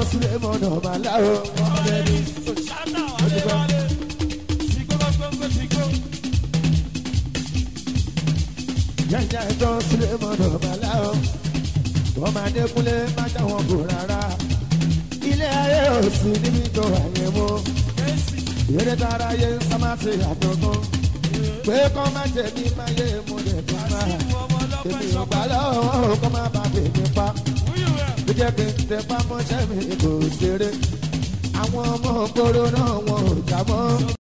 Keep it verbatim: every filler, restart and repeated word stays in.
sílẹ̀ mọ́nà màláwo. Yẹ́nyẹ́ ẹjọ́ sílẹ̀ mọ́nà màláwo. Wọ́n máa dékúnlé má jáwọn kò rárá. Ilé ayé ò sí níbi tó àyè mú. Eré tara yé sámásì àtọ̀tún. Pé kọ́ má jẹ ní máa yé mo lè tó máa. Èmi ò gbà lọ́wọ́ kọ́ má bá bèbè pa. Bí jẹ́ kí n tẹ pámọ́ṣẹ́ mi kò ṣeré. Àwọn ọmọ ògbóró náà wọn ò jábọ́.